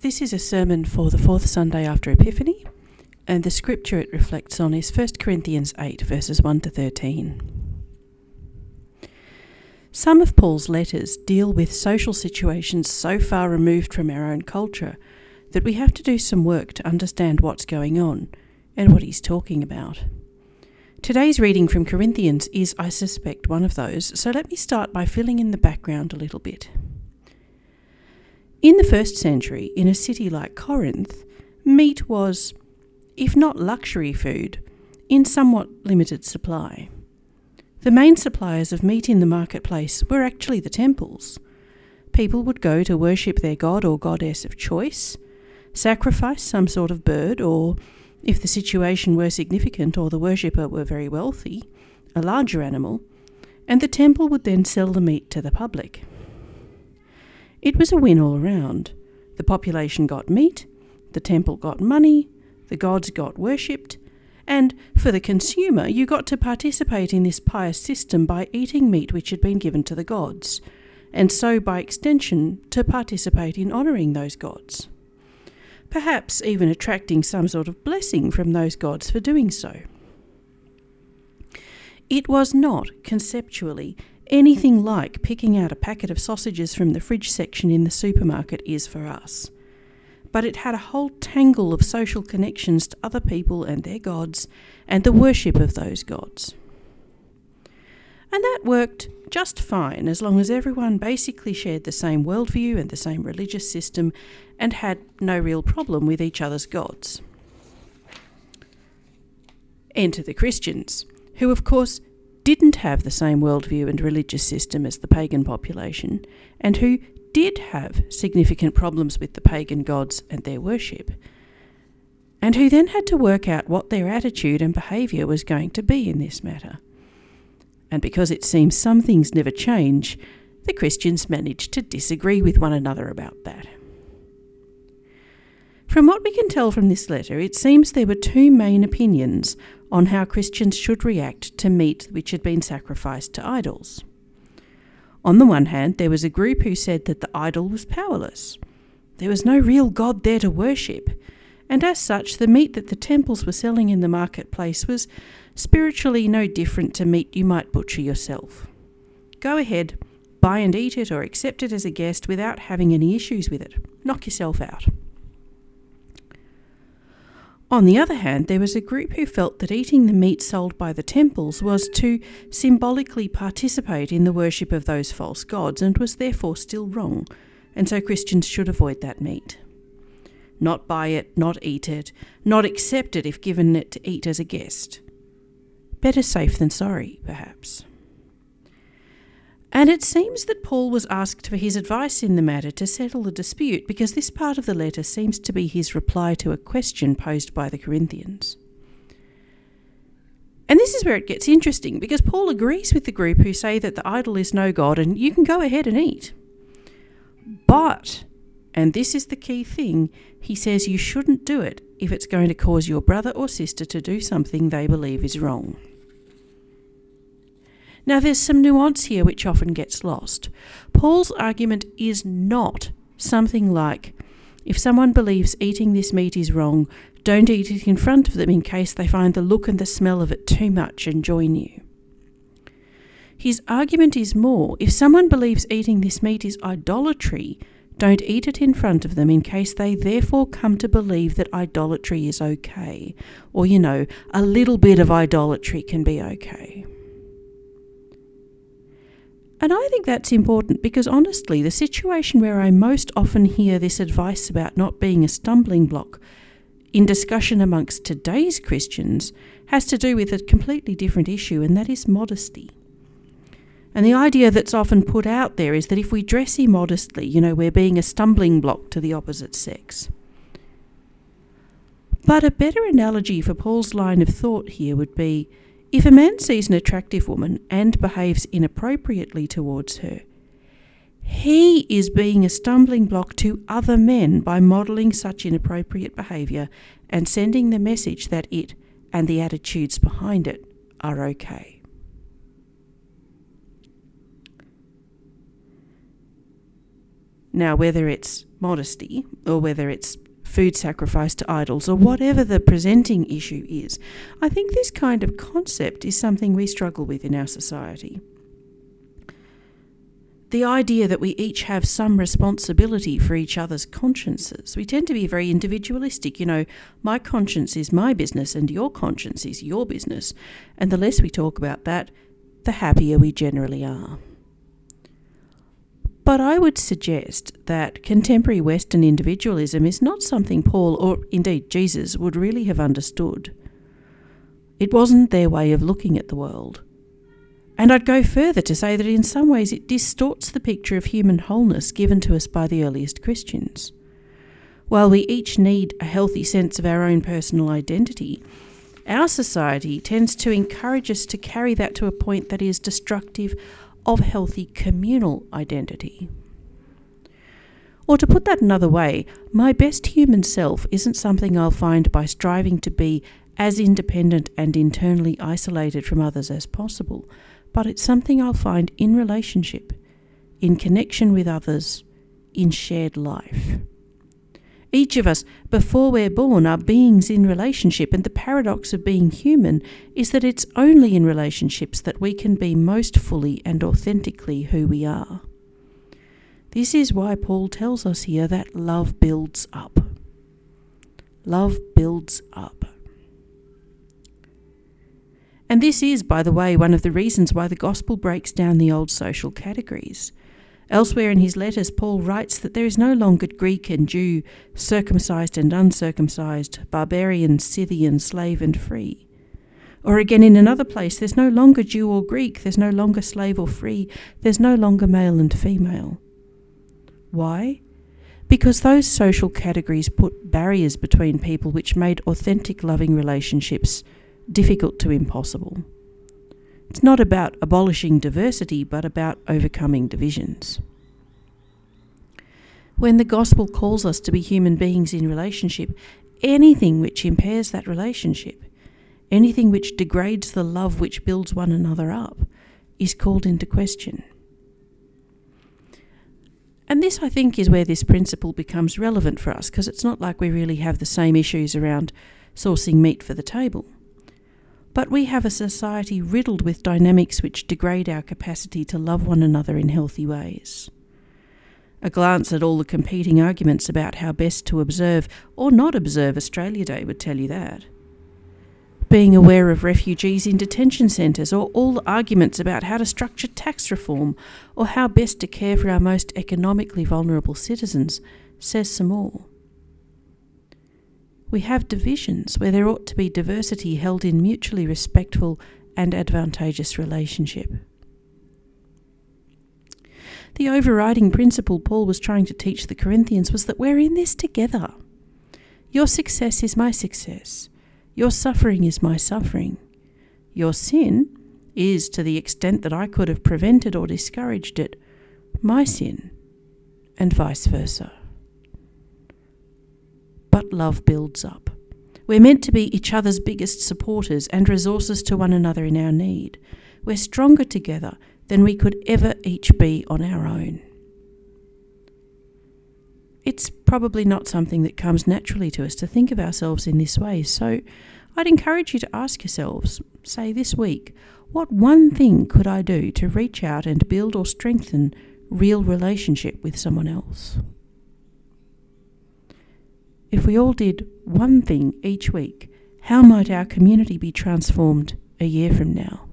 This is a sermon for the fourth Sunday after Epiphany, and the scripture it reflects on is 1 Corinthians 8, verses 1 to 13. Some of Paul's letters deal with social situations so far removed from our own culture that we have to do some work to understand what's going on and what he's talking about. Today's reading from Corinthians is, I suspect, one of those, so let me start by filling in the background a little bit. In the first century, in a city like Corinth, meat was, if not luxury food, in somewhat limited supply. The main suppliers of meat in the marketplace were actually the temples. People would go to worship their god or goddess of choice, sacrifice some sort of bird, or, if the situation were significant or the worshipper were very wealthy, a larger animal, and the temple would then sell the meat to the public. It was a win all around. The population got meat, the temple got money, the gods got worshipped, and for the consumer you got to participate in this pious system by eating meat which had been given to the gods, and so by extension to participate in honouring those gods. Perhaps even attracting some sort of blessing from those gods for doing so. It was not, conceptually, anything like picking out a packet of sausages from the fridge section in the supermarket is for us. But it had a whole tangle of social connections to other people and their gods, and the worship of those gods. And that worked just fine as long as everyone basically shared the same worldview and the same religious system and had no real problem with each other's gods. Enter the Christians, who of course didn't have the same worldview and religious system as the pagan population, and who did have significant problems with the pagan gods and their worship, and who then had to work out what their attitude and behaviour was going to be in this matter. And because it seems some things never change, the Christians managed to disagree with one another about that. From what we can tell from this letter, it seems there were two main opinions on how Christians should react to meat which had been sacrificed to idols. On the one hand, there was a group who said that the idol was powerless. There was no real God there to worship, and as such, the meat that the temples were selling in the marketplace was spiritually no different to meat you might butcher yourself. Go ahead, buy and eat it or accept it as a guest without having any issues with it. Knock yourself out. On the other hand, there was a group who felt that eating the meat sold by the temples was to symbolically participate in the worship of those false gods and was therefore still wrong, and so Christians should avoid that meat. Not buy it, not eat it, not accept it if given it to eat as a guest. Better safe than sorry, perhaps. And it seems that Paul was asked for his advice in the matter to settle the dispute, because this part of the letter seems to be his reply to a question posed by the Corinthians. And this is where it gets interesting, because Paul agrees with the group who say that the idol is no god and you can go ahead and eat. But, and this is the key thing, he says you shouldn't do it if it's going to cause your brother or sister to do something they believe is wrong. Now there's some nuance here which often gets lost. Paul's argument is not something like, if someone believes eating this meat is wrong, don't eat it in front of them in case they find the look and the smell of it too much and join you. His argument is more, if someone believes eating this meat is idolatry, don't eat it in front of them in case they therefore come to believe that idolatry is okay. Or, a little bit of idolatry can be okay. And I think that's important because honestly, the situation where I most often hear this advice about not being a stumbling block in discussion amongst today's Christians has to do with a completely different issue, and that is modesty. And the idea that's often put out there is that if we dress immodestly, we're being a stumbling block to the opposite sex. But a better analogy for Paul's line of thought here would be, if a man sees an attractive woman and behaves inappropriately towards her, he is being a stumbling block to other men by modelling such inappropriate behaviour and sending the message that it and the attitudes behind it are okay. Now, whether it's modesty, or whether it's food sacrifice to idols, or whatever the presenting issue is, I think this kind of concept is something we struggle with in our society. The idea that we each have some responsibility for each other's consciences. We tend to be very individualistic. My conscience is my business and your conscience is your business. And the less we talk about that, the happier we generally are. But I would suggest that contemporary Western individualism is not something Paul, or indeed Jesus, would really have understood. It wasn't their way of looking at the world. And I'd go further to say that in some ways it distorts the picture of human wholeness given to us by the earliest Christians. While we each need a healthy sense of our own personal identity, our society tends to encourage us to carry that to a point that is destructive of healthy communal identity. Or to put that another way, my best human self isn't something I'll find by striving to be as independent and internally isolated from others as possible, but it's something I'll find in relationship, in connection with others, in shared life. Each of us, before we're born, are beings in relationship, and the paradox of being human is that it's only in relationships that we can be most fully and authentically who we are. This is why Paul tells us here that love builds up. Love builds up. And this is, by the way, one of the reasons why the gospel breaks down the old social categories. Elsewhere in his letters, Paul writes that there is no longer Greek and Jew, circumcised and uncircumcised, barbarian, Scythian, slave and free. Or again in another place, there's no longer Jew or Greek, there's no longer slave or free, there's no longer male and female. Why? Because those social categories put barriers between people which made authentic loving relationships difficult to impossible. It's not about abolishing diversity, but about overcoming divisions. When the gospel calls us to be human beings in relationship, anything which impairs that relationship, anything which degrades the love which builds one another up, is called into question. And this, I think, is where this principle becomes relevant for us, because it's not like we really have the same issues around sourcing meat for the table. But we have a society riddled with dynamics which degrade our capacity to love one another in healthy ways. A glance at all the competing arguments about how best to observe or not observe Australia Day would tell you that. Being aware of refugees in detention centres, or all the arguments about how to structure tax reform, or how best to care for our most economically vulnerable citizens, says some more. We have divisions where there ought to be diversity held in mutually respectful and advantageous relationship. The overriding principle Paul was trying to teach the Corinthians was that we're in this together. Your success is my success. Your suffering is my suffering. Your sin is, to the extent that I could have prevented or discouraged it, my sin, and vice versa. But love builds up. We're meant to be each other's biggest supporters and resources to one another in our need. We're stronger together than we could ever each be on our own. It's probably not something that comes naturally to us to think of ourselves in this way, so I'd encourage you to ask yourselves, say this week, what one thing could I do to reach out and build or strengthen real relationship with someone else? If we all did one thing each week, how might our community be transformed a year from now?